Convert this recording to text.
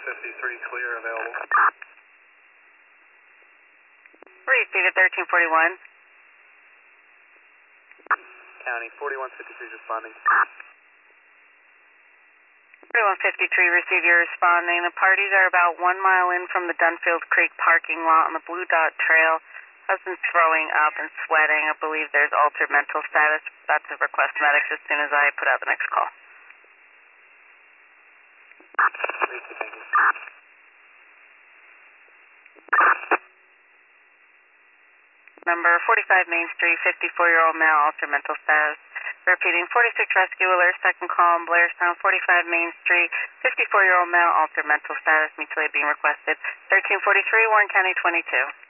4153 clear, available. Repeat at 1341. County, 4153 responding. 4153, receive your responding. The parties are about 1 mile in from the Dunfield Creek parking lot on the Blue Dot Trail. Husband's throwing up and sweating. I believe there's altered mental status. About to request medics as soon as I put out the next call. Thank you. Number 45 Main Street, 54-year-old male, altered mental status. Repeating, 46 Rescue Alert, second call on Blairstown, 45 Main Street, 54-year-old male, altered mental status, mutually being requested. 1343, Warren County 22.